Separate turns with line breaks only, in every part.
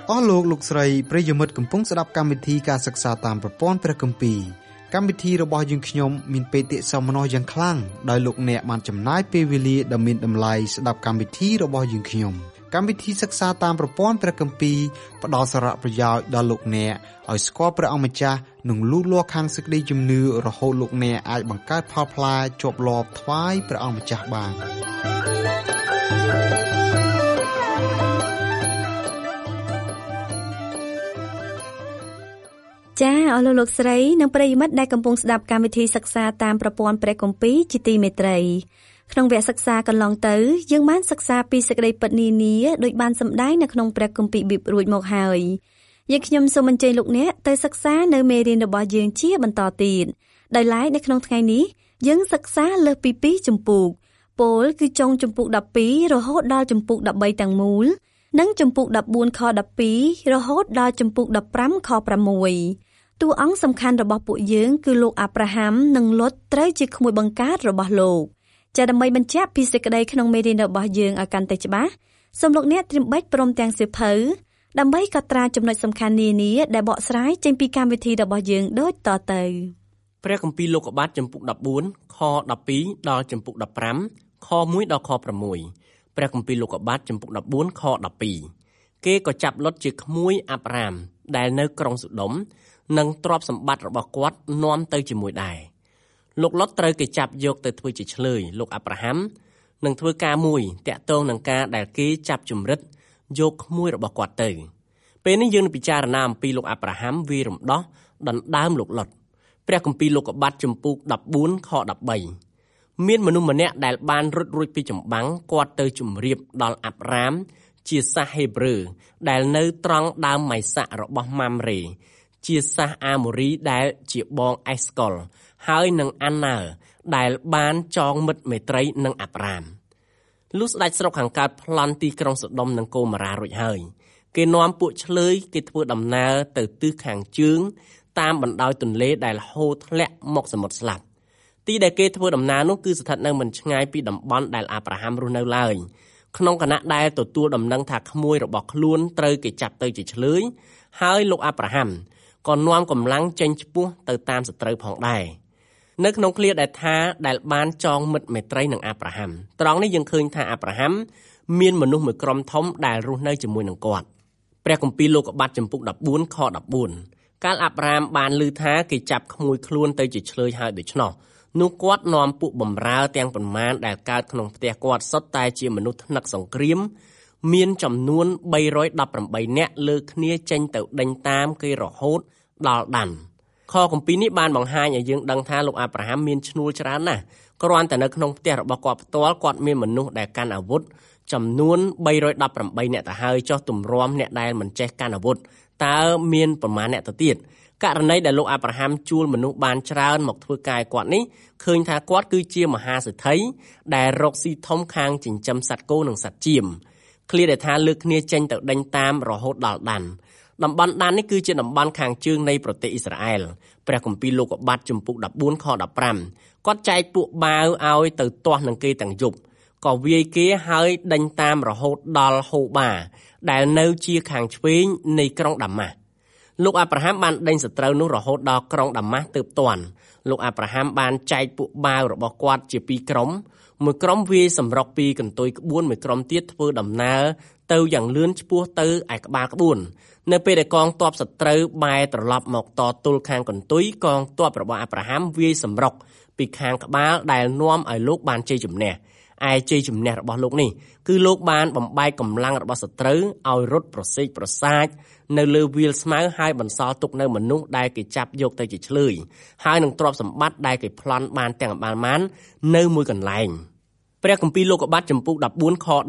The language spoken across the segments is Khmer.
អស់លោកស្រីប្រិយមិត្តកំពុងស្ដាប់កម្មវិធីការសិក្សាតាមប្រព័ន្ធព្រះគម្ពីរកម្មវិធីរបស់យើងខ្ញុំមានបេតិកសមនស្សយ៉ាងខ្លាំងដោយលោកអ្នកបានចំណាយពេលវេលាដ៏មានតម្លៃស្ដាប់កម្មវិធីរបស់យើងខ្ញុំកម្មវិធីសិក្សាតាមប្រព័ន្ធព្រះគម្ពីរផ្ដល់សារៈប្រយោជន៍ដល់លោកអ្នកឲ្យស្គាល់ព្រះអង្គម្ចាស់និងលូតលាស់ខាងសេចក្តីជំនឿរហូតលោកអ្នកអាចបង្កើតផលផ្លែជាប់លាប់ថ្វាយព្រះអង្គម្ចាស់បាន
ចាអស់លោកស្រីនិងប្រិយមិត្តដែលកំពុងស្ដាប់កម្មវិធីសិក្សាតាមប្រព័ន្ធព្រះគម្ពីរជាទីមេត្រីក្នុងវគ្គសិក្សាកន្លងទៅយើងបានសិក្សាពីសេចក្តីពិតនានាដោយបានសម្ដែងនៅក្នុងព្រះគម្ពីរប៊ីបរួចមកហើយយើងខ្ញុំសូមអញ្ជើញលោកអ្នកទៅសិក្សានៅមេរៀនរបស់យើងជាបន្តទៀតដោយឡែកនៅក្នុងថ្ងៃនេះយើងសិក្សាលើសពី2ជំពូកពោលគឺចុងជំពូក12រហូតដល់ជំពូក13ទាំងមូលនិងជំពូក14ខ12រហូតដល់ជំពូក15ខ6តួអង្គសំខាន់របស់ពួកយើងគឺលោកអាប់រ៉ាហាំនិងលុតត្រូវជាក្មួយបង្កើតរបស់លោកចាដើម្បីបញ្ជាក់ពីសេចក្តីក្នុងមេរៀនរបស់យើងឲ្យកាន់តែច្បាស់សូមលោកអ្នកត្រៀមបិចព្រមទាំងសៀវភៅដើម្បីកត់ត្រាចំណុចសំខាន់នានាដែលបកស្រាយចេញពីកម្មវិធីរបស់យើងដូចតទៅ
ព្រះគម្ពីរលោកុបាទចំពុក14ខ12ដល់ចំពុក15ខ1ដល់ខ6ព្រះគម្ពីរលោកុបាទចំពុក14ខ12គេក៏ចាប់លុតជាក្មួយអាប់រ៉ាមដែលនៅក្រុងសូដុំនិងទ្រព្យសម្បត្តិរបស់គាត់នាំទៅជាមួយដែរលោកលុតត្រូវគេចាប់យកទៅធ្វើជាឆ្លើយលោកអាប់រ៉ាហាំនឹងធ្វើការមួយតាក់ទងនឹងការដែលគេចាប់ជំរិតយកក្មួយរបស់គាត់ទៅពេលនេះយើងនឹងពិចារណាអំពីលោកអាប់រ៉ាហាំវារំដោះដណ្ដើមលោកលុតព្រះគម្ពីរលោកុបាទចំពុក14ខ13មានមនុស្សម្នាក់ដែលបានរត់រួចពីចម្បាំងគាត់ទៅជម្រាបដល់អាប់រ៉ាមជាសាសហេប្រឺដែលនៅត្រង់ដើមម៉ៃសាក់របស់ម៉ាំរេជាសាសអាម៉ូរីដែលជាបងអេសកុលហើយនឹងអានណាដែលបានចងមិត្តមេត្រីនឹងអាប់រ៉ាមលុះស្ដេចស្រុកខាងកើតប្លន់ទីក្រុងសូដុំនិងកូម៉ារ៉ារួចហើយគេនាំពួកឆ្លើយគេធ្វើដំណើរទៅទិសខាងជើងតាមបណ្ដោយទន្លេដែលហូរធ្លាក់មកសមុទ្រស្លាប់ទីដែលគេធ្វើដំណើរនោះគឺស្ថិតនៅមិនឆ្ងាយពីតំបន់ដែលអាប់រ៉ាហាំរស់នៅឡើយក្នុងគណៈដែលទទួលដំណឹងថាក្មួយរបស់ខ្លួនត្រូវគេចាប់ទៅជាឆ្លើយហើយលោកអាប់រ៉ាហាំក៏នាំកម្លាំងចេញឆ្ពោះទៅតាមសត្រូវផងដែរនៅក្នុងឃ្លាដែលថាដែលបានចងមិត្តមេត្រីនឹងអាប់រ៉ាហាំត្រង់នេះយើងឃើញថាអាប់រ៉ាហាំមានមនុស្សមួយក្រុមធំដែលរស់នៅជាមួយនឹងគាត់ព្រះគម្ពីរលោកុបាទចំពុក14ខ14កាលអាប់រ៉ាមបានឮថាគេចាប់ក្មួយខ្លួនទៅជាឆ្លើយហើយដូច្នោះនោះគាត់នាំពួកបម្រើទាំងប៉ុន្មានដែលកើតក្នុងផ្ទះគាត់សុទ្ធតែជាមនុស្សថ្នឹកសង្គ្រាមមានចំនួន318នាក់លើគ្នាចេញទៅដេញតាមគេរហូតដល់ដានខគម្ពីរនេះបានបង្ហាញឲ្យយើងដឹងថាលោកអាប់រ៉ាហាំមានឈ្នួលច្រើនណាស់គ្រាន់តែនៅក្នុងផ្ទះរបស់គាត់ផ្ទាល់គាត់មានមនុស្សដែលកាន់អាវុធចំនួន318នាក់ទៅហើយចុះទម្រាំអ្នកដែលមិនចេះកាន់អាវុធតើមានប្រមាណអ្នកទៅទៀតករណីដែលលោកអាប់រ៉ាហាំជួលមនុស្សបានច្រើនមកធ្វើការឲ្យគាត់នេះឃើញថាគាត់គឺជាមហាសេដ្ឋីដែលរកស៊ីធំខាងចិញ្ចឹមសត្វគោនិងសត្វចៀមឃ្លាដែលថាលើកគ្នាចេញទៅដេញតាមរហូតដល់ដានតំបន់ដាននេះគឺជាតំបន់ខាងជើងនៃប្រទេសអ៊ីស្រាអែលព្រះគម្ពីរលោកុបាទចំពុក14ខ15គាត់ចែកពួកបាវឲ្យទៅទាស់នឹងគេទាំងយប់ក៏វាយគេហើយដេញតាមរហូតដល់ហូបាដែលនៅជាខាងឆ្វេងនៃក្រុងដាម៉ាស់លោកអាប់រ៉ាហាំបានដេញសត្រូវនោះរហូតដល់ក្រុងដាម៉ាស់ទើបទាន់លោកអាប់រ៉ាហាំបានចែកពួកបាវរបស់គាត់ជាពីរក្រុមមួយក្រុមវាយសម្រុកពីកន្ទុយក្បួនមួយក្រុមទៀតធ្វើដំណើរទៅយ៉ាងលឿនឆ្ពោះទៅឯក្បាលក្បួននៅពេលដែលកងទ័ពសត្រូវបែរត្រឡប់មកតទល់ខាងកន្ទុយកងទ័ពរបស់អាប់រ៉ាហាំវាយសម្រុកពីខាងក្បាលដែលនាំឲ្យលោកបានជ័យជំនះឯជ័យជំនះរបស់លោកនេះគឺលោកបានបំបែកកម្លាំងរបស់សត្រូវឲ្យរត់ប្រសេកប្រសាចនៅលើវាលស្មៅហើយបន្សល់ទុកនៅមនុស្សដែលគេចាប់យកទៅជាឆ្លើយហើយនឹងទ្រព្យសម្បត្តិដែលគេប្លន់បានទាំងអបាលម៉ាននៅមួយកន្លែងព្រះគម្ពីរលោកុបាទចំពុក14ខ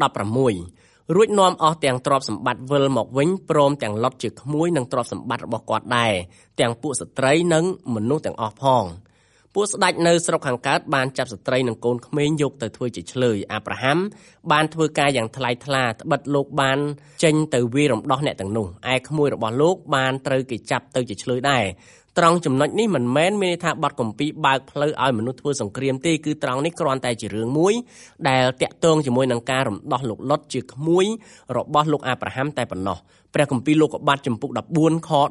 16រួចនាំអស់ទាំងទ្រព្យសម្បត្តិវិលមកវិញព្រមទាំងលុតជាក្មួយនិងទ្រព្យសម្បត្តិរបស់គាត់ដែរទាំងពួកស្ត្រីនិងមនុស្សទាំងអស់ផងពួកស្ដេចនៅស្រុកខាងកើតបានចាប់ស្ត្រីនិងកូនក្មេងយកទៅធ្វើជាឆ្លើយអាប់រ៉ាហាំបានធ្វើការយ៉ាងថ្លៃថ្លាត្បិតលោកបានចេញទៅវាយរំដោះអ្នកទាំងនោះឯក្មួយរបស់លោកបានត្រូវគេចាប់ទៅជាឆ្លើយដែរត្រង់ចំណុចនេះមិនមែនមានន័យថាបទគម្ពីរបើកផ្លូវឲ្យមនុស្សធ្វើសង្គ្រាមទេគឺត្រង់នេះគ្រាន់តែជារឿងមួយដែលតាក់ទងជាមួយនឹងការរំដោះលោកលុតជាក្មួយរបស់លោកអាប់រ៉ាហាំតែប៉ុណ្ណោះព្រះគម្ពីរលោកុបាទចំពុក14ខ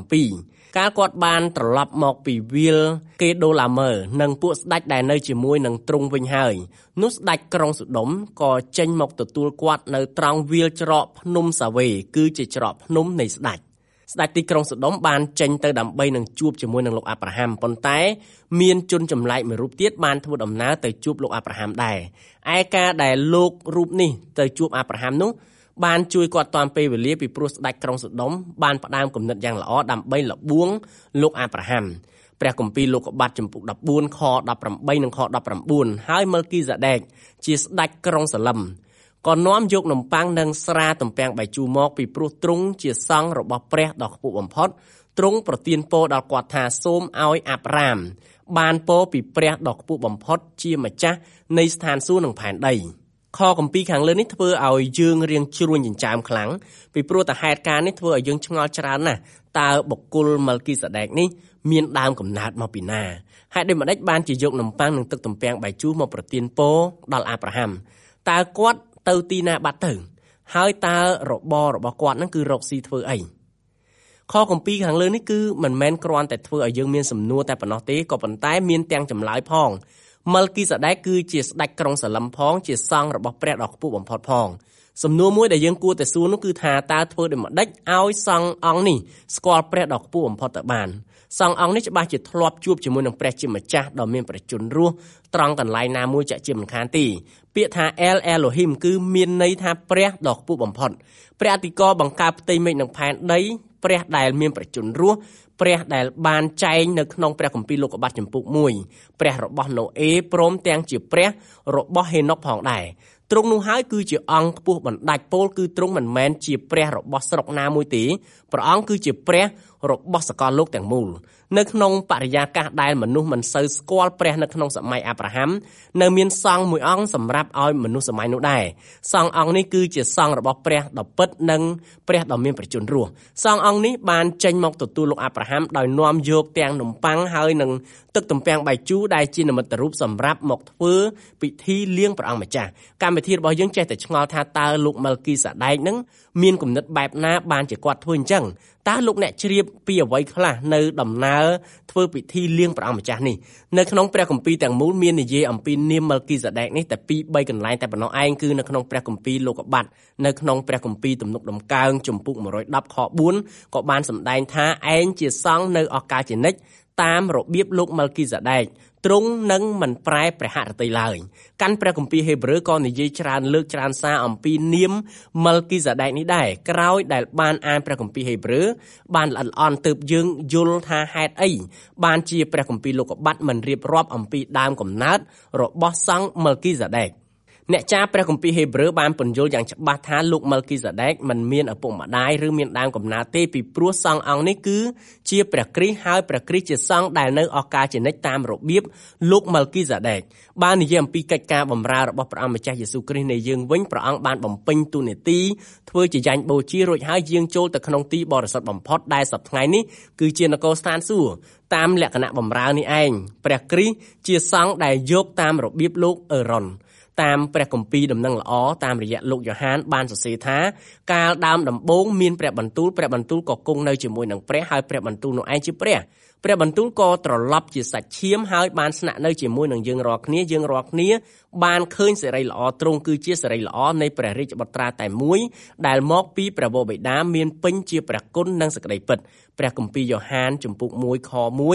17កាលគាត់បានត្រឡប់មកពីវាលកេដូឡាមើនិងពួកស្ដេចដែលនៅជាមួយនឹងទ្រង់វិញហើយនោះស្ដេចក្រុងសូដុំក៏ចេញមកទទួលគាត់នៅត្រង់វាលច្រកភ្នំសាវេគឺជាច្រកភ្នំនៃស្ដេចទីក្រុងសូដុំបានចេញទៅដើម្បីនឹងជួបជាមួយនឹងលោកអាប់រ៉ាហាំប៉ុន្តែមានជនចម្លែកមួយរូបទៀតបានធ្វើដំណើរទៅជួបលោកអាប់រ៉ាហាំដែរឯការដែលលោករូបនេះទៅជួបអាប់រ៉ាហាំនោះបានជួយគាត់តាន់ពេលវេលាពីព្រោះស្ដេចក្រុងសូដុំបានផ្ដើមគំនិតយ៉ាងល្អដើម្បីលបួងលោកអាប់រ៉ាហាំព្រះគម្ពីរលោកុបាទចំពុក14ខ18និងខ19ហើយម៉ឹលគីហ្សាដេកជាស្ដេចក្រុងសាឡឹមក៏នាំយកនំប៉័ងនិងស្រាទំពាំងបាយជូរមកពីព្រោះទ្រង់ជាសង្ឃរបស់ព្រះដ៏ខ្ពស់បំផុតទ្រង់ប្រទានពរដល់គាត់ថាសូមឲ្យអាប់រ៉ាមបានពរពីព្រះដ៏ខ្ពស់បំផុតជាម្ចាស់នៃស្ថានសួគ៌និងផែនដីខគម្ពីរខាងលើនេះធ្វើឲ្យយើងរៀងជ្រួញចិញ្ចើមខ្លាំងពីព្រោះតែហេតុការណ៍នេះធ្វើឲ្យយើងឆ្ងល់ច្រើនណាស់តើបុគ្គលម៉ឹលគីហ្សាដេកនេះមានដើមកំណើតមកពីណាហេតុដូចម្តេចបានជាយកនំប៉័ងនិងទឹកទំពាំងបាយជូរមកប្រទានពរដល់អាប់រ៉ាហាំតើគាត់ទៅទីណាបាត់ទៅហើយតើរបររបស់គាត់ហ្នឹងគឺរកស៊ីធ្វើអីខគម្ពីរខាងលើនេះគឺមិនមែនគ្រាន់តែធ្វើឲ្យយើងមានសំណួរតែប៉ុណ្ណោះទេក៏ប៉ុន្តែមានទាំងចម្លើយផងម៉ឹលគីហ្សាដេកគឺជាស្ដេចក្រុងសាឡឹមផងជាសង្ឃរបស់ព្រះដ៏ខ្ពស់បំផុតផងសំណួរមួយដែលយើងគួរតែសួរនោះគឺថាតើធ្វើដូចម្តេចឲ្យសង្ឃអង្គនេះស្គាល់ព្រះដ៏ខ្ពស់បំផុតទៅបានសង្ឃអង្គនេះច្បាស់ជាធ្លាប់ជួបជាមួយនឹងព្រះជាម្ចាស់ដ៏មានព្រះជន្មរស់ត្រង់កន្លែងណាមួយចាក់ជាមិនខានទេពាក្យថា El Elohim គឺមានន័យថាព្រះដ៏ខ្ពស់បំផុតព្រះអធិការបង្កើតផ្ទៃមេឃនិងផែនដីព្រះដែលមានព្រះជន្មរស់ព្រះដែលបានចែងនៅក្នុងព្រះគម្ពីរលោកុបាទចំពុក1ព្រះរបស់ណូអេព្រមទាំងជាព្រះរបស់ហេណុកផងដែរទ្រង់នោះហើយគឺជាអង្គខ្ពស់បណ្ដាច់ពោលគឺទ្រង់មិនមែនជាព្រះរបស់ស្រុកណាមួយទេព្រះអង្គគឺជាព្រះរបស់សកលលោកទាំងមូលនៅក្នុងបរិយាកាសដែលមនុស្សមិនសូវស្គាល់ព្រះនៅក្នុងសម័យអាប់រ៉ាហាំនៅមានសង្ឃមួយអង្គសម្រាប់ឲ្យមនុស្សសម័យនោះដែរសង្ឃអង្គនេះគឺជាសង្ឃរបស់ព្រះដ៏ពិតនិងព្រះដ៏មានព្រះជន្មរស់សង្ឃអង្គនេះបានចេញមកទទួលលោកអាប់រ៉ាហាំដោយនាំយកទាំងនំប៉័ងហើយនឹងទឹកទំពាំងបាយជូរដែលជានិមិត្តរូបសម្រាប់មកធ្វើពិធីលៀងព្រះអង្គម្ចាស់កម្មវិធីរបស់យើងចេះតែឆ្ងល់ថាតើលោកម៉ឹលគីហ្សាដេកនឹងមានគំនិតបែបណាបានជាគាត់ធ្វើអញ្ចឹងតើលោកអ្នកជ្រាបពីអ្វីខ្លះនៅដំណើរធ្វើពិធីលៀងព្រះអង្គម្ចាស់នេះនៅក្នុងព្រះគម្ពីរទាំងមូលមាននិយាយអំពីនាមម៉ឹលគីហ្សាដេកនេះតែ2-3កន្លែងតែប៉ុណ្ណោះឯងគឺនៅក្នុងព្រះគម្ពីរលោកុបាទនៅក្នុងព្រះគម្ពីរទំនុកដំកើងចំពុក110ខ4ក៏បានសម្ដែងថាឯងជាសង្ឃនៅឱកាសជានិច្ចតាមរបៀបលោកម៉ឹលគីហ្សាដេកទ្រង់នឹងមិនប្រែព្រះហឫទ័យឡើយកាន់ព្រះគម្ពីរហេព្រើរក៏និយាយច្រើនលើកច្រើនសារអំពីនាមម៉ឹលគីហ្សាដេកនេះដែរក្រោយដែលបានអានព្រះគម្ពីរហេព្រើរបានល្អិតល្អន់ទើបយើងយល់ថាហេតុអីបានជាព្រះគម្ពីរលោកុបាទមិនរៀបរាប់អំពីដើមកំណើតរបស់សង្ឃម៉ឹលគីហ្សាដេកអ្នកចារព្រះគម្ពីរហេព្រើរបានពន្យល់យ៉ាងច្បាស់ថាលោកម៉ឹលគីហ្សាដេកមិនមានឪពុកម្ដាយឬមានដើមកំណើតទេពីព្រោះសង្ឃអង្គនេះគឺជាព្រះគ្រីស្ទហើយព្រះគ្រីស្ទជាសង្ឃដែលនៅឱកាសជានិច្ចតាមរបៀបលោកម៉ឹលគីហ្សាដេកបាននិយាយអំពីកិច្ចការបម្រើរបស់ព្រះអង្គម្ចាស់យេស៊ូវគ្រីស្ទនៃយើងវិញព្រះអង្គបានបំពេញតួនាទីធ្វើជាយ៉ាញ់បូជារួចហើយយាងចូលទៅក្នុងទីបរិសុទ្ធបំផុតដែលសប្តាហ៍ថ្ងៃនេះគឺជានគរស្ថានសួគ៌តាមលក្ខណៈបម្រើនេះឯងព្រះគ្រីស្ទជាសង្ឃដែលយកតាមរបៀបលោកអេរ៉ុនតាមព្រះគម្ពីរដំណឹងល្អតាមរយៈលោកយ៉ូហានបានសរសេរថាកាលដើមដំបូងមានព្រះបន្ទូលក៏គង់នៅជាមួយនឹងព្រះហើយព្រះបន្ទូលនោះឯងជាព្រះបន្ទូលក៏ត្រឡប់ជាសាច់ឈាមហើយបានស្នាក់នៅជាមួយនឹងយើងរាល់គ្នាបានឃើញសេរីល្អទ្រង់គឺជាសេរីល្អនៃព្រះរាជបុត្រាតែមួយដែលមកពីព្រះវរបិតាមានពេញជាព្រះគុណនិងសេចក្តីពិតព្រះគម្ពីរយ៉ូហានចំពុក1ខ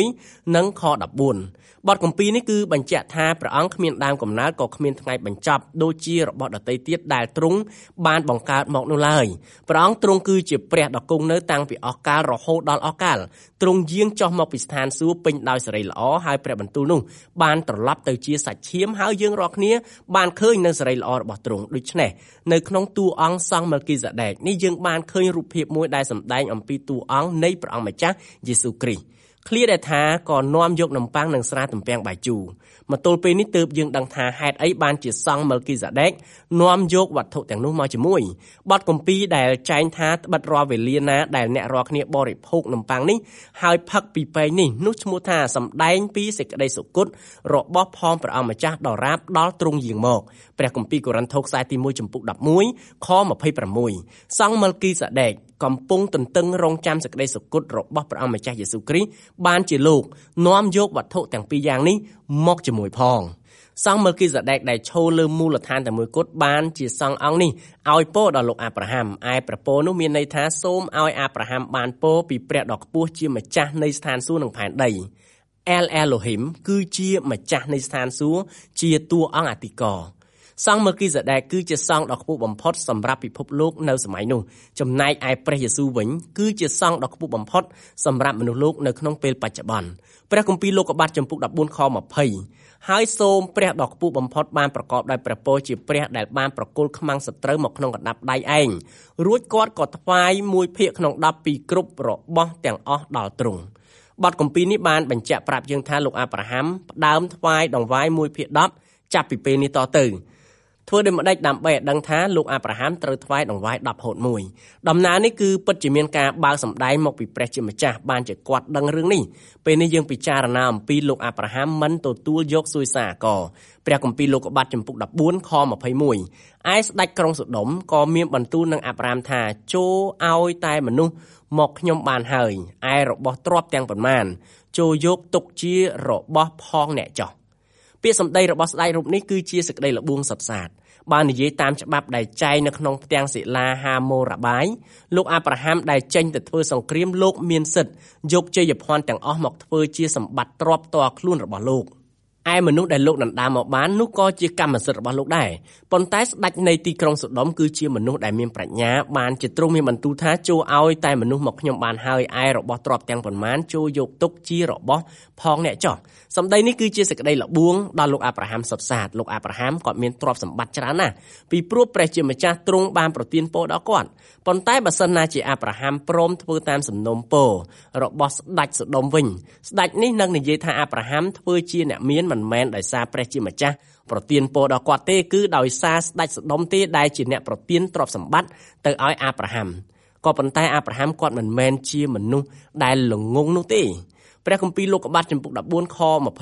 1និងខ14បទគម្ពីរនេះគឺបញ្ជាក់ថាព្រះអង្គគ្មានដើមកំណើតក៏គ្មានថ្ងៃបញ្ចប់ដូចជារបស់ដទៃទៀតដែលទ្រង់បានបង្កើតមកនោះឡើយព្រះអង្គទ្រង់គឺជាព្រះដ៏គង់នៅតាំងពីអស់កាលរហូតដល់អស់កាលទ្រង់យាងចុះមកពីស្ថានសួគ៌ពេញដោយសេរីល្អហើយព្រះបន្ទូលនោះបានត្រឡប់ទៅជាសាច់ឈាមហើយយើងរាល់គ្នាបានឃើញនៅសេរីល្អរបស់ទ្រង់ដូច្នេះនៅក្នុងតួអង្គសង្ឃម៉ឹលគីហ្សាដេកនេះយើងបានឃើញរូបភាពមួយដែលសម្ដែងអំពីតួអង្គនៃព្រះអង្គម្ចាស់យេស៊ូវគ្រីស្ទឃ្លាដែលថាក៏នាំយកនំប៉័ងនិងស្រាទំពាំងបាយជូរមកទល់ពេលនេះទើបយើងដឹងថាហេតុអីបានជាសង្ឃ Melchizedek នាំយកវត្ថុទាំងនោះមកជាមួយបទគម្ពីរដែលចែងថាត្បិតរាល់វេលាណាដែលអ្នករាល់គ្នាបរិភោគនំប៉័ងនេះហើយផឹកពីពែងនេះនោះឈ្មោះថាសម្ដែងពីសេចក្តីសុគតរបស់ផងព្រះអង្គម្ចាស់ដរាបដល់ទ្រង់យាងមកព្រះគម្ពីរកូរិនថូសខ្សែទី1ចំពុក11ខ26សង្ឃ Melchizedek កំពុងទន្ទឹងរង់ចាំសេចក្តីសុគតរបស់ព្រះអង្គម្ចាស់យេស៊ូវគ្រីស្ទបានជាលោកនាំយកវត្ថុទាំងពីរយ៉ាងនេះមកជាមួយផងសង្ឃ Melchizedek ដែលឈរលើមូលដ្ឋានតែមួយគត់បានជាសង្ឃអង្គនេះឲ្យពរដល់លោកអាប់រ៉ាហាំឯព្រះពរនោះមានន័យថាសូមឲ្យអាប់រ៉ាហាំបានពរពីព្រះដ៏ខ្ពស់ជាម្ចាស់នៃស្ថានសួគ៌និងផែនដី El Elohim គឺជាម្ចាស់នៃស្ថានសួគ៌ជាតួអង្គអធិការសង្ឃ Melchizedek គឺជាសង្ឃដ៏ខ្ពស់បំផុតសម្រាប់ពិភពលោកនៅសម័យនោះចំណែកឯព្រះយេស៊ូវវិញគឺជាសង្ឃដ៏ខ្ពស់បំផុតសម្រាប់មនុស្សលោកនៅក្នុងពេលបច្ចុប្បន្នព្រះគម្ពីរលោកុបាទចំពុក14ខ20ហើយសូមព្រះដ៏ខ្ពស់បំផុតបានប្រកបដោយព្រះពរជាព្រះដែលបានប្រគល់ខ្មាំងសត្រូវមកក្នុងកណ្ដាប់ដៃឯងរួចគាត់ក៏ថ្វាយ1ភាគក្នុង10ពីគ្រប់របស់ទាំងអស់ដល់ទ្រង់បទគម្ពីរនេះបានបញ្ជាក់ប្រាប់យើងថាលោកអាប់រ៉ាហាំផ្ដើមថ្វាយដង្វាយ1ភាគ10ចាប់ពីពេលនេះតទៅធ្វើដូចម្ដេចដើម្បីឲ្យដឹងថាលោកអាប់រ៉ាហាំត្រូវថ្វាយដង្វាយ10ហូត1ដំណើរនេះគឺពិតជាមានការបើកសម្ដែងមកពីព្រះជាម្ចាស់បានជាគាត់ដឹងរឿងនេះពេលនេះយើងពិចារណាអំពីលោកអាប់រ៉ាហាំមិនទទួលយកសួយសារអាករព្រះគម្ពីរលោកុបាទចំពុក14ខ21ឯស្ដេចក្រុងសូដុំក៏មានបន្ទូលនឹងអាប់រ៉ាហាំថាចូលឲ្យតែមនុស្សមកខ្ញុំបានហើយឯរបស់ទ្រព្យទាំងប៉ុន្មានចូលយកទុកជារបស់ផងអ្នកចោះពាក្យសម្ដីរបស់ស្ដេចរូបនេះគឺជាសេចក្តីល្បួងសុទ្ធសាធបាននិយាយតាមច្បាប់ដែលចែងនៅក្នុងផ្ទាំងសិលាហាម៉ូរ៉ាបាយលោកអាប់រ៉ាហាំដែលចេញទៅធ្វើសង្គ្រាមលោកមានសិទ្ធិយកជ័យភ័ណ្ឌទាំងអស់មកធ្វើជាសម្បត្តិទ្រព្យផ្ទាល់ខ្លួនរបស់លោកឯមនុស្សដែលលោកដណ្ដើមមកបាននោះក៏ជាកម្មសិទ្ធិរបស់លោកដែរប៉ុន្តែស្ដេចនៃទីក្រុងសូដុំគឺជាមនុស្សដែលមានប្រាជ្ញាបានជាទ្រង់មានបន្ទូលថាចូលឲ្យតែមនុស្សមកខ្ញុំបានហើយឯរបស់ទ្រព្យទាំងប៉ុន្មានចូលយកទុកជារបស់ផងអ្នកចោះសម្ដីនេះគឺជាសេចក្តីល្បួងដល់លោកអាប់រ៉ាហាំសុទ្ធសាធលោកអាប់រ៉ាហាំគាត់មានទ្រព្យសម្បត្តិច្រើនណាស់ពីព្រោះព្រះជាម្ចាស់ទ្រង់បានប្រទានពរដល់គាត់ប៉ុន្តែបើសិនណាជាអាប់រ៉ាហាំព្រមធ្វើតាមសំណុំពររបស់ស្ដេចសូដុំវិញស្ដេចនេះនឹងនិយាយថាអាប់រ៉ាហាំធ្វើជាអ្នកមានមិនមែនដោយសារព្រះជាម្ចាស់ប្រទានពរដល់គាត់ទេគឺដោយសារស្ដេចសូដុំទេដែលជាអ្នកប្រទានទ្រព្យសម្បត្តិទៅឲ្យអាប់រ៉ាហាំក៏ប៉ុន្តែអាប់រ៉ាហាំគាត់មិនមែនជាមនុស្សដែលល្ងងនោះទេព្រះគម្ពីរលោកុបាទចំពុក14ខ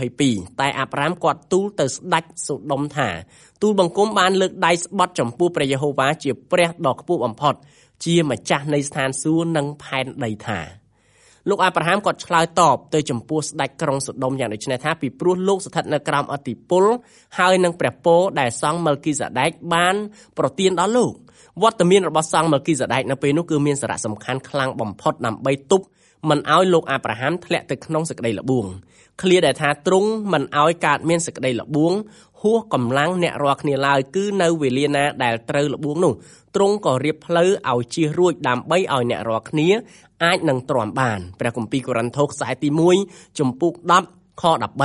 22តែអាប់រ៉ាហាំគាត់ទូលទៅស្ដេចសូដុំថាទូលបង្គំបានលើកដៃស្បត់ចំពោះព្រះយេហូវ៉ាជាព្រះដ៏ខ្ពស់បំផុតជាម្ចាស់នៃស្ថានសួគ៌និងផែនដីថាលោកអាប់រ៉ាហាំគាត់ឆ្លើយតបទៅចំពោះស្ដេចក្រុងសូដុំយ៉ាងដូចនេះថាពីព្រោះលោកស្ថិតនៅក្រោមឥទ្ធិពលហើយនឹងព្រះពរដែលសង្ឃ Melchizedek បានប្រទានដល់លោកវត្តមានរបស់សង្ឃ Melchizedek នៅពេលនោះគឺមានសារៈសំខាន់ខ្លាំងបំផុតដើម្បីទប់មិនឲ្យលោកអាប់រ៉ាហាំធ្លាក់ទៅក្នុងសេចក្តីល្បួងឃ្លាដែលថាទ្រង់មិនឲ្យកើតមានសេចក្តីល្បួងហួសកម្លាំងអ្នករាល់គ្នាឡើយគឺនៅវេលាណាដែលត្រូវល្បួងនោះទ្រង់ក៏រៀបផ្លូវឲ្យជៀសរួចដើម្បីឲ្យអ្នករាល់គ្នាអាចនឹងទ្រាំបានព្រះគម្ពីរកូរិនថូសខ្សែទី1ចំពុក10ខ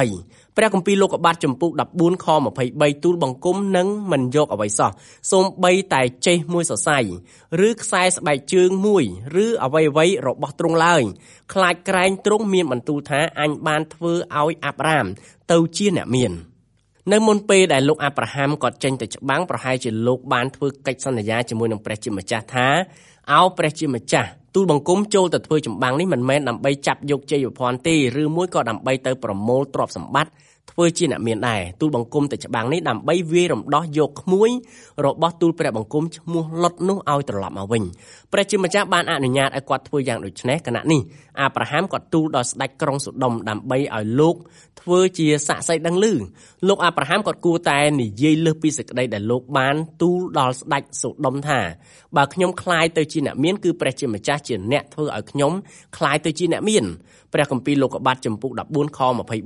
13ព្រះគម្ពីរលោកុបាទចំពុក14ខ23ទូលបង្គំនឹងមិនយកអ្វីសោះសូម្បីតែចេះមួយសរសៃឬខ្សែស្បែកជើងមួយឬអ្វីៗរបស់ទ្រង់ឡើយខ្លាចក្រែងទ្រង់មានបន្ទូលថាអញបានធ្វើឲ្យអាប់រ៉ាមទៅជាអ្នកមាននៅមុនពេលដែលលោកអាប់រ៉ាហាំគាត់ចេញទៅច្បាំងប្រហែលជាលោកបានធ្វើកិច្ចសន្យាជាមួយនឹងព្រះជាម្ចាស់ថាអោព្រះជាម្ចាស់ទូលបង្គំចូលទៅធ្វើចម្បាំងនេះមិនមែនដើម្បីចាប់យកជ័យភ័ណ្ឌទេឬមួយក៏ដើម្បីទៅប្រមូលទ្រព្យសម្បត្តិធ្វើជាអ្នកមានដែរទូលបង្គំទៅច្បាំងនេះដើម្បីវាយរំដោះយកក្មួយរបស់ទូលព្រះបង្គំឈ្មោះលុតនោះឲ្យត្រឡប់មកវិញព្រះជាម្ចាស់បានអនុញ្ញាតឲ្យគាត់ធ្វើយ៉ាងដូចនេះគណៈនេះអាប់រ៉ាហាំគាត់ទូលដល់ស្ដេចក្រុងសូដុំដើម្បីឲ្យលោកធ្វើជាសាក្សីដឹងឮលោកអាប់រ៉ាហាំគាត់គួរតែនិយាយលើសពីសេចក្តីដែលលោកបានទូលដល់ស្ដេចសូដុំថាបើខ្ញុំคล้ายទៅជាអ្នកមានគឺព្រះជាម្ចាស់ជាអ្នកធ្វើឲ្យខ្ញុំคล้ายទៅជាអ្នកមានព្រះគម្ពីរលោកុបាទចំពុក14ខ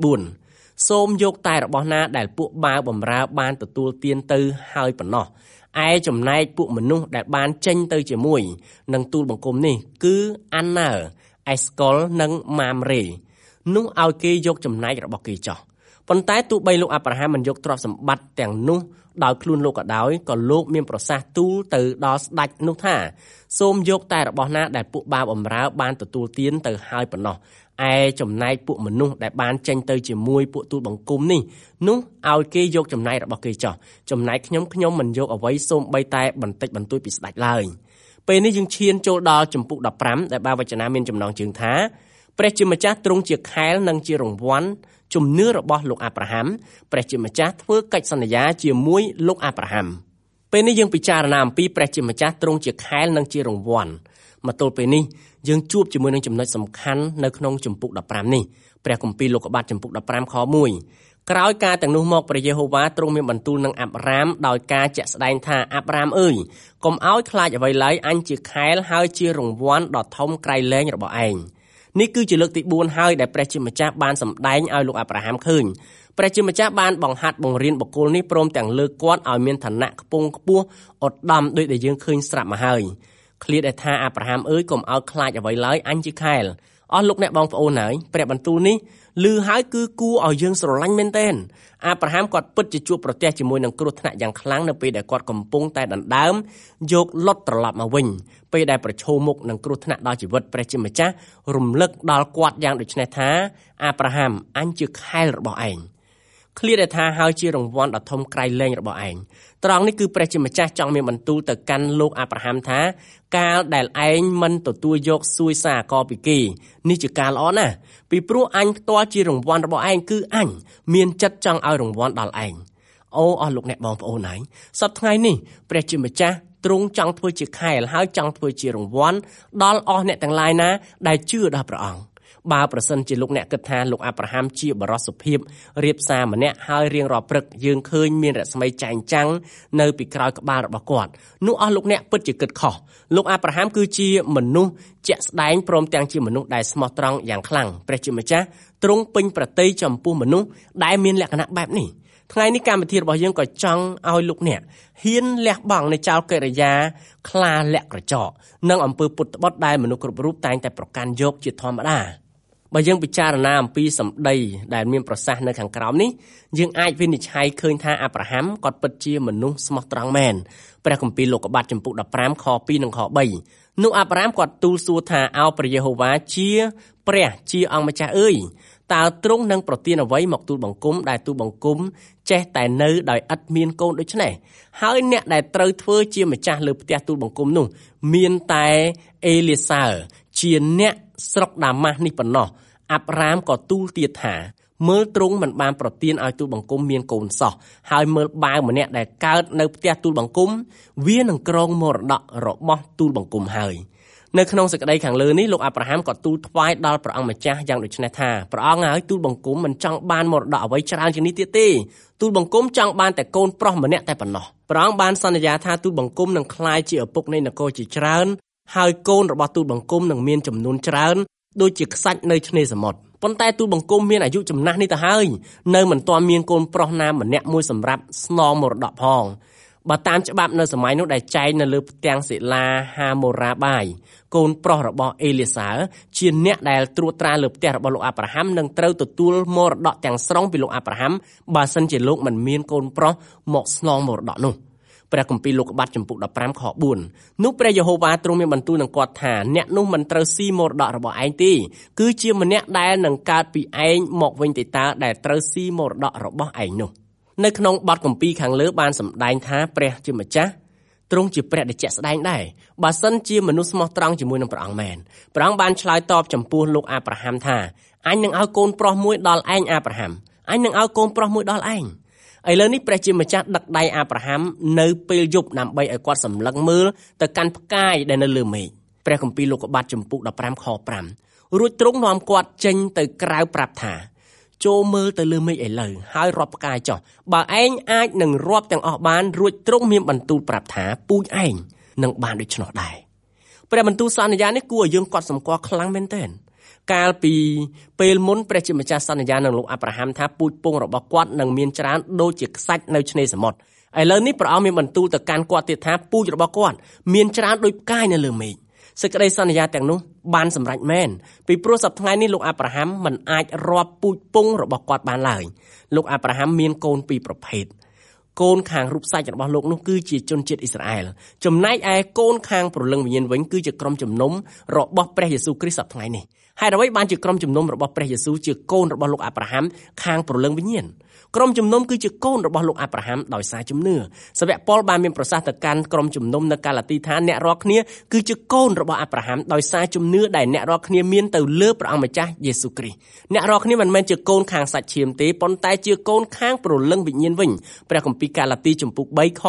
24សូមយកតែរបស់ណាដែលពួកបាវបំរើបានទទួលទានទៅហើយប៉ុណ្ណោះឯចំណែកពួកមនុស្សដែលបានចេញទៅជាមួយនឹងទូលបង្គំនេះគឺអានណាអេស្កុលនិងម៉ាមរេនោះឲ្យគេយកចំណែករបស់គេចោះប៉ុន្តែទោះបីលោកអាប់រ៉ាហាំមិនយកទ្រព្យសម្បត្តិទាំងនោះដោយខ្លួនលោកក៏ដោយក៏លោកមានប្រសាសន៍ទូលទៅដល់ស្ដេចនោះថាសូមយកតែរបស់ណាដែលពួកបាវបម្រើបានទទួលទានទៅហើយប៉ុណ្ណោះឯចំណែកពួកមនុស្សដែលបានចេញទៅជាមួយពួកទូលបង្គំនេះនោះឲ្យគេយកចំណែករបស់គេចោះចំណែកខ្ញុំមិនយកអ្វីសូម្បីតែបន្តិចបន្តួចពីស្ដេចឡើយពេលនេះយើងឈានចូលដល់ជំពូក15ដែលបាវចនាមានចំណងជើងថាព្រះជាម្ចាស់ទ្រង់ជាខែលនិងជារង្វាន់ជំនឿរបស់លោកអាប់រ៉ាហាំព្រះជាម្ចាស់ធ្វើកិច្ចសន្យាជាមួយលោកអាប់រ៉ាហាំពេលនេះយើងពិចារណាអំពីព្រះជាម្ចាស់ទ្រង់ជាខែលនិងជារង្វាន់មកទល់ពេលនេះយើងជួបជាមួយនឹងចំណុចសំខាន់នៅក្នុងជំពូក15នេះព្រះគម្ពីរលោកុបាទជំពូក15ខ1ក្រោយការទាំងនោះមកព្រះយេហូវ៉ាទ្រង់មានបន្ទូលនឹងអាប់រ៉ាមដោយការជាក់ស្ដែងថាអាប់រ៉ាមអើយកុំឲ្យខ្លាចអ្វីឡើយអញជាខែលហើយជារង្វាន់ដ៏ធំក្រៃលែងរបស់ឯងនេះគឺជាលើកទី4ហើយដែលព្រះជាម្ចាស់បានសម្ដែងឲ្យលោកអាប់រ៉ាហាំឃើញព្រះជាម្ចាស់បានបង្ហាត់បង្រៀនបុគ្គលនេះព្រមទាំងលើកគាត់ឲ្យមានឋានៈខ្ពង់ខ្ពស់ឧត្តមដូចដែលយើងឃើញស្រាប់មកហើយឃ្លាដែលថាអាប់រ៉ាហាំអើយកុំឲ្យខ្លាចអ្វីឡើយអញជាខែលអស់លោកអ្នកបងប្អូនហើយព្រះបន្ទូលនេះឮហើយគឺគួរឲ្យយើងស្រឡាញ់មែនទែនអាប់រ៉ាហាំគាត់ពិតជាជួបប្រទះជាមួយនឹងគ្រោះថ្នាក់យ៉ាងខ្លាំងនៅពេលដែលគាត់កំពុងតែដណ្ដើមយកលុតត្រឡប់មកវិញពេលដែលប្រឈមមុខនឹងគ្រោះថ្នាក់ដល់ជីវិតព្រះជាម្ចាស់រំលឹកដល់គាត់យ៉ាងដូចនេះថាអាប់រ៉ាហាំអញជាខែលរបស់ឯងឃ្លាដែលថាហើយជារង្វាន់ដ៏ធំក្រៃលែងរបស់ឯងត្រង់នេះគឺព្រះជាម្ចាស់ចង់មានបន្ទូលទៅកាន់លោកអាប់រ៉ាហាំថាកាលដែលឯងមិនទទួលយកសួយសារកពីគេនេះជាការល្អណាស់ពីព្រោះអញផ្ទាល់ជារង្វាន់របស់ឯងគឺអញមានចិត្តចង់ឲ្យរង្វាន់ដល់ឯងអូអស់លោកអ្នកបងប្អូនហើយសប្តាហ៍ថ្ងៃនេះព្រះជាម្ចាស់ទ្រង់ចង់ធ្វើជាខែលហើយចង់ធ្វើជារង្វាន់ដល់អស់អ្នកទាំងឡាយណាដែលជឿដល់ព្រះអង្គបើប្រសិនជាលោកអ្នកគិតថាលោកអាប់រ៉ាហាំជាបរិសុភាពរៀបសារម្នាក់ហើយរៀងរាល់ព្រឹកយើងឃើញមានរស្មីចែងចាំងនៅពីក្រោយក្បាលរបស់គាត់នោះអស់លោកអ្នកពិតជាគិតខុសលោកអាប់រ៉ាហាំគឺជាមនុស្សជាក់ស្ដែងព្រមទាំងជាមនុស្សដែលស្មោះត្រង់យ៉ាងខ្លាំងព្រះជាម្ចាស់ទ្រង់ពេញប្រតិយចំពោះមនុស្សដែលមានលក្ខណៈបែបនេះថ្ងៃនេះកម្មវិធីរបស់យើងក៏ចង់ឲ្យលោកអ្នកហ៊ានលះបង់នៅចោលកិរិយាខ្លាលាក់ក្រចកនិងអំពើពុតត្បុតដែលមនុស្សគ្រប់រូបតែងតែប្រកាន់យកជាធម្មតាបើយើងពិចារណាអំពីសម្ដីដែលមានប្រសាសន៍នៅខាងក្រោមនេះយើងអាចវិនិច្ឆ័យឃើញថាអាប់រ៉ាហាំគាត់ពិតជាមនុស្សស្មោះត្រង់មែនព្រះគម្ពីរលោកុបាទជំពូក15ខ2និងខ3នោះអាប់រ៉ាហាំគាត់ទូលសួរថាអោព្រះយេហូវ៉ាជាព្រះជាអង្គម្ចាស់អើយតើទ្រង់នឹងប្រទានអ្វីមកទូលបង្គំដែលទូលបង្គំចេះតែនៅដោយឥតមានកូនដូច្នេះហើយអ្នកដែលត្រូវធ្វើជាម្ចាស់លើផ្ទះទូលបង្គំនោះមានតែអេលីសើជាអ្នកស្រុកដាម៉ាស់នេះប៉ុណ្ណោះអាប់រ៉ាមក៏ទូលទៀតថាមើលទ្រង់មិនបានប្រទានឲ្យទូលបង្គំមានកូនសោះហើយមើលបាវម្នាក់ដែលកើតនៅផ្ទះទូលបង្គំវានឹងក្រងមរតករបស់ទូលបង្គំហើយនៅក្នុងសេចក្តីខាងលើនេះលោកអាប់រ៉ាហាំក៏ទូលថ្វាយដល់ព្រះអង្គម្ចាស់យ៉ាងដូចនេះថាព្រះអង្គហើយទូលបង្គំមិនចង់បានមរតកអ្វីច្រើនជាងនេះទៀតទេទូលបង្គំចង់បានតែកូនប្រុសម្នាក់តែប៉ុណ្ណោះព្រះអង្គបានសន្យាថាទូលបង្គំនឹងក្លាយជាឪពុកនៃនគរជាច្រើនហើយកូនរបស់ទូលបង្គំនឹងមានចំនួនច្រើនដូចជាខ្សាច់នៅឆ្នេរសមុទ្រប៉ុន្តែទូលបង្គំមានអាយុចំណាស់នេះទៅហើយនៅមិនទាន់មានកូនប្រុសណាម្នាក់មួយសម្រាប់ស្នងមរតកផងបើតាមច្បាប់នៅសម័យនោះដែលចែងនៅលើផ្ទាំងសិលាហាម៉ូរ៉ាបាយកូនប្រុសរបស់អេលីសើជាអ្នកដែលត្រួតត្រាលើផ្ទះរបស់លោកអាប់រ៉ាហាំនឹងត្រូវទទួលមរតកទាំងស្រុងពីលោកអាប់រ៉ាហាំបើសិនជាលោកមិនមានកូនប្រុសមកស្នងមរតកនោះព្រះគម្ពីរលោកុបាទជំពូក15ខ4នោះព្រះយេហូវ៉ាទ្រង់មានបន្ទូលនឹងគាត់ថាអ្នកនោះមិនត្រូវស៊ីមរតករបស់ឯងទេគឺជាម្នាក់ដែលនឹងកើតពីឯងមកវិញទេតើដែលត្រូវស៊ីមរតករបស់ឯងនោះនៅក្នុងបទគម្ពីរខាងលើបានសម្ដែងថាព្រះជាម្ចាស់ទ្រង់ជាព្រះដែលជាក់ស្ដែងដែរបើសិនជាមនុស្សស្មោះត្រង់ជាមួយនឹងព្រះអង្គមែនព្រះអង្គបានឆ្លើយតបចំពោះលោកអាប់រ៉ាហាំថាអញនឹងឲ្យកូនប្រុសមួយដល់ឯងអាប់រ៉ាហាំអញនឹងឲ្យកូនប្រុសមួយដល់ឯងឥឡូវនេះព្រះជាម្ចាស់ដឹកដៃអាប់រ៉ាហាំនៅពេលយប់ដើម្បីឲ្យគាត់សម្លឹងមើលទៅកាន់ផ្កាយដែលនៅលើមេឃព្រះគម្ពីរលោកុបាទជំពូក15ខ5រួចទ្រង់នាំគាត់ចេញទៅក្រៅប្រាប់ថាចូលមើលទៅលើមេឃឥឡូវហើយរាប់ផ្កាយចុះបើឯងអាចនឹងរាប់ទាំងអស់បានរួចទ្រង់មានបន្ទូលប្រាប់ថាពូជឯងនឹងបានដូច្នោះដែរព្រះបន្ទូលសន្យានេះគួរឲ្យយើងកត់សម្គាល់ខ្លាំងមែនទែនកាលពីពេលមុនព្រះជាម្ចាស់សន្យានឹងលោកអាប់រ៉ាហាំថាពូជពងរបស់គាត់នឹងមានច្រើនដូចជាខ្សាច់នៅឆ្នេរសមុទ្រឥឡូវនេះព្រះអង្គមានបន្ទូលទៅកាន់គាត់ទៀតថាពូជរបស់គាត់មានច្រើនដូចផ្កាយនៅលើមេឃសេចក្តីសន្យាទាំងនោះបានសម្រេចមែនពីព្រោះសប្តាហ៍ថ្ងៃនេះលោកអាប់រ៉ាហាំមិនអាចរាប់ពូជពងរបស់គាត់បានឡើយលោកអាប់រ៉ាហាំមានកូនពីរប្រភេទកូនខាងរូបសាច់របស់លោកនោះគឺជាជនជាតិអ៊ីស្រាអែលចំណែកឯកូនខាងព្រលឹងវិញ្ញាណវិញគឺជាក្រុមជំនុំរបស់ព្រះយេស៊ូវគ្រីស្ទសប្តាហ៍ថ្ងៃនេះហេតុអ្វីបានជាក្រុមជំនុំរបស់ព្រះយេស៊ូវជាកូនរបស់លោកអាប់រ៉ាហាំខាងព្រលឹងវិញ្ញាណក្រុមជំនុំគឺជាកូនរបស់លោកអាប់រ៉ាហាំដោយសារជំនឿសាវកប៉ុលបានមានប្រសាសន៍ទៅកាន់ក្រុមជំនុំនៅកាឡាទីថាអ្នករាល់គ្នាគឺជាកូនរបស់អាប់រ៉ាហាំដោយសារជំនឿដែលអ្នករាល់គ្នាមានទៅលើព្រះអង្គម្ចាស់យេស៊ូវគ្រីស្ទអ្នករាល់គ្នាមិនមែនជាកូនខាងសាច់ឈាមទេប៉ុន្តែជាកូនខាងព្រលឹងវិញ្ញាណវិញព្រះគម្ពីរកាឡាទីចំពុក3ខ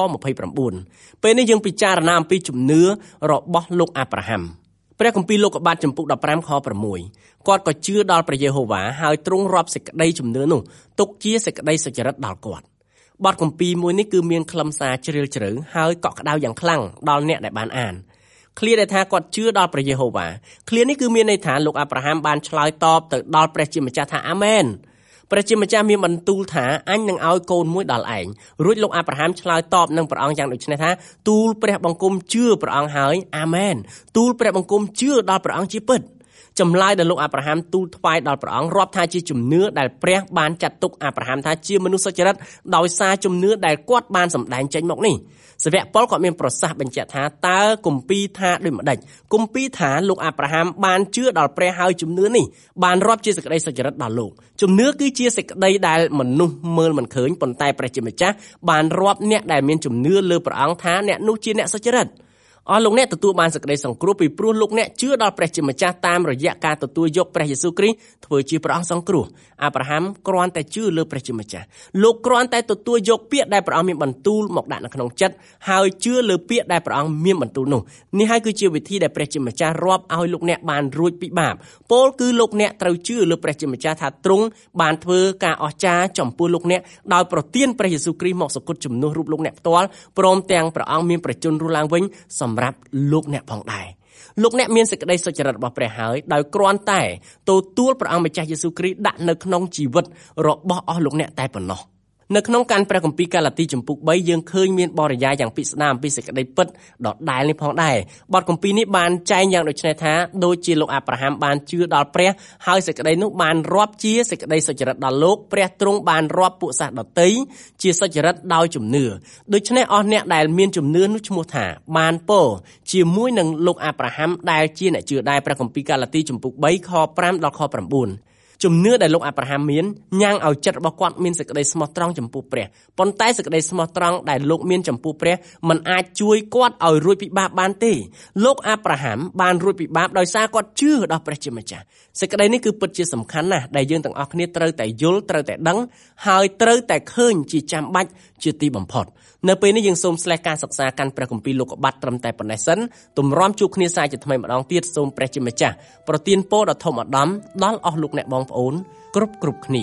29ពេលនេះយើងពិចារណាអំពីជំនឿរបស់លោកអាប់រ៉ាហាំព្រះគម្ពីរលោកុបាទចំពុក15ខ6គាត់ក៏ជឿដល់ព្រះយេហូវ៉ាហើយទ្រង់រាប់សេចក្តីជំនឿនោះទុកជាសេចក្តីសុចរិតដល់គាត់បទគម្ពីរមួយនេះគឺមានខ្លឹមសារជ្រាលជ្រៅហើយកក់ក្ដៅយ៉ាងខ្លាំងដល់អ្នកដែលបានអានឃ្លាដែលថាគាត់ជឿដល់ព្រះយេហូវ៉ាឃ្លានេះគឺមានន័យថាលោកអាប់រ៉ាហាំបានឆ្លើយតបទៅដល់ព្រះជាម្ចាស់ថាអាមែនព្រះជាម្ចាស់មានបន្ទូលថាអញនឹងឲ្យកូនមួយដល់ឯងរួចលោកអាប់រ៉ាហាំឆ្លើយតបនឹងព្រះអង្គយ៉ាងដូចនេះថាទូលព្រះបង្គំជឿព្រះអង្គហើយអាមែនទូលព្រះបង្គំជឿដល់ព្រះអង្គជាពិតចម្លើយដែលលោកអាប់រ៉ាហាំទូលថ្វាយដល់ព្រះអង្គរាប់ថាជាជំនឿដែលព្រះបានចាត់ទុកអាប់រ៉ាហាំថាជាមនុស្សសុចរិតដោយសារជំនឿដែលគាត់បានសម្ដែងចេញមកនេះសាវកប៉ុលក៏មានប្រសាសន៍បញ្ជាក់ថាតើគម្ពីរថាដូចម្ដេចគម្ពីរថាលោកអាប់រ៉ាហាំបានជឿដល់ព្រះហើយជំនឿនេះបានរាប់ជាសេចក្តីសុចរិតដល់លោកជំនឿគឺជាសេចក្តីដែលមនុស្សមើលមិនឃើញប៉ុន្តែព្រះជាម្ចាស់បានរាប់អ្នកដែលមានជំនឿលើព្រះអង្គថាអ្នកនោះជាអ្នកសុចរិតអស់លោកអ្នកទទួលបានសេចក្តីសង្គ្រោះពីព្រោះលោកអ្នកជឿដល់ព្រះជាម្ចាស់តាមរយៈការទទួលយកព្រះយេស៊ូវគ្រីស្ទធ្វើជាព្រះអង្គសង្គ្រោះអាប់រ៉ាហាំគ្រាន់តែជឿលើព្រះជាម្ចាស់លោកគ្រាន់តែទទួលយកពាក្យដែលព្រះអង្គមានបន្ទូលមកដាក់នៅក្នុងចិត្តហើយជឿលើពាក្យដែលព្រះអង្គមានបន្ទូលនោះនេះហើយគឺជាវិធីដែលព្រះជាម្ចាស់រាប់ឲ្យលោកអ្នកបានរួចពីបាបពោលគឺលោកអ្នកត្រូវជឿលើព្រះជាម្ចាស់ថាទ្រង់បានធ្វើការអស្ចារ្យចំពោះលោកអ្នកដោយប្រទានព្រះយេស៊ូវគ្រីស្ទមកសគត់ជំនួសរូបលោកអ្នកផ្ទាល់ព្រមទាំងព្រះអង្គមានប្រជញ្ញរស់ឡើងវិញសម្រាប់លោកអ្នកផងដែរលោកអ្នកមានសេចក្តីសុចរិតរបស់ព្រះហើយដោយគ្រាន់តែទទួលព្រះអង្គម្ចាស់យេស៊ូវគ្រីស្ទដាក់នៅក្នុងជីវិតរបស់អស់លោកអ្នកតែប៉ុណ្ណោះនៅក្នុងកានព្រះគម្ពីរកាឡាទីចំពុក3យើងឃើញមានបរិយាយយ៉ាងពិស្ដារអំពីសេចក្តីពិតដដែលនេះផងដែរបទគម្ពីរនេះបានចែងយ៉ាងដូចនេះថាដូចជាលោកអាប់រ៉ាហាំបានជឿដល់ព្រះហើយសេចក្តីនោះបានរាប់ជាសេចក្តីសុចរិតដល់លោកព្រះទ្រង់បានរាប់ពួកសាសដតីជាសុចរិតដោយជំនឿដូច្នេះអស់អ្នកដែលមានជំនឿនោះឈ្មោះថាបានពរជាមួយនឹងលោកអាប់រ៉ាហាំដែលជាអ្នកជឿដែរព្រះគម្ពីរកាឡាទីចំពុក3ខ5ដល់ខ9ជំនឿដែលលោកអាប់រ៉ាហាំមានញ៉ាំងឲ្យចិត្តរបស់គាត់មានសេចក្តីស្មោះត្រង់ចំពោះព្រះប៉ុន្តែសេចក្តីស្មោះត្រង់ដែលលោកមានចំពោះព្រះមិនអាចជួយគាត់ឲ្យរួចពីបាបបានទេលោកអាប់រ៉ាហាំបានរួចពីបាបដោយសារគាត់ជឿដល់ព្រះជាម្ចាស់សេចក្តីនេះគឺពិតជាសំខាន់ណាស់ដែលយើងទាំងអស់គ្នាត្រូវតែយល់ត្រូវតែដឹងហើយត្រូវតែឃើញជាចាំបាច់ជាទីបំផុតនៅពេលនេះយើងសូមស្លេះការសិក្សាកាន់ព្រះគម្ពីរលោកុបាទត្រឹមតែប៉ុណ្ណេះសិនទម្រាំជួបគ្នាសាជាថ្មីម្ដងទៀតសូមព្រះជាម្ចាស់ប្រទានពរដ៏ធំឧត្តមដល់អស់លោកអ្នកបងប្អូនគ្រប់គ្នា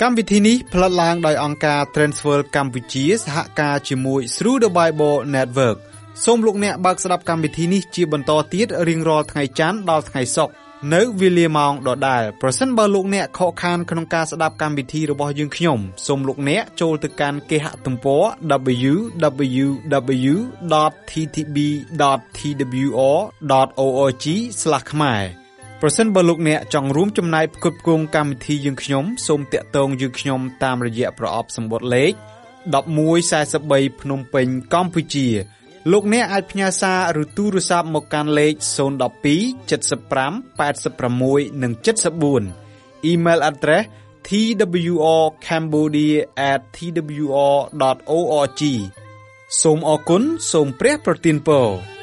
កម្មវិធីនេះផលិតឡើងដោយអង្គការ Transworld កម្ពុជាសហការជាមួយ Through the Bible Network សូមលោកអ្នកបើកស្ដាប់កម្មវិធីនេះជាបន្តទៀតរៀងរាល់ថ្ងៃច័ន្ទដល់ថ្ងៃសុក្រនៅវេលាម៉ោងដដែលប្រសិនបើលោកអ្នកខកខានក្នុងការស្ដាប់កម្មវិធីរបស់យើងខ្ញុំសូមលោកអ្នកចូលទៅកាន់គេហទំព័រ www.ttb.twr.org/ ខ្មែរប្រសិនបើលោកអ្នកចង់រួមចំណែកផ្គត់ផ្គង់កម្មវិធីយើងខ្ញុំសូមតាក់ទងយើងខ្ញុំតាមរយៈប្រអប់សម្បត្តិលេខ1143ភ្នំពេញកម្ពុជាលោកអ្នកអាចផ្ញើសារឬទូរស័ព្ទមកកាន់លេខ012 75 86 និង 74 Email address twrcambodia@twr.org សូមអរគុណសូមព្រះប្រទានពរ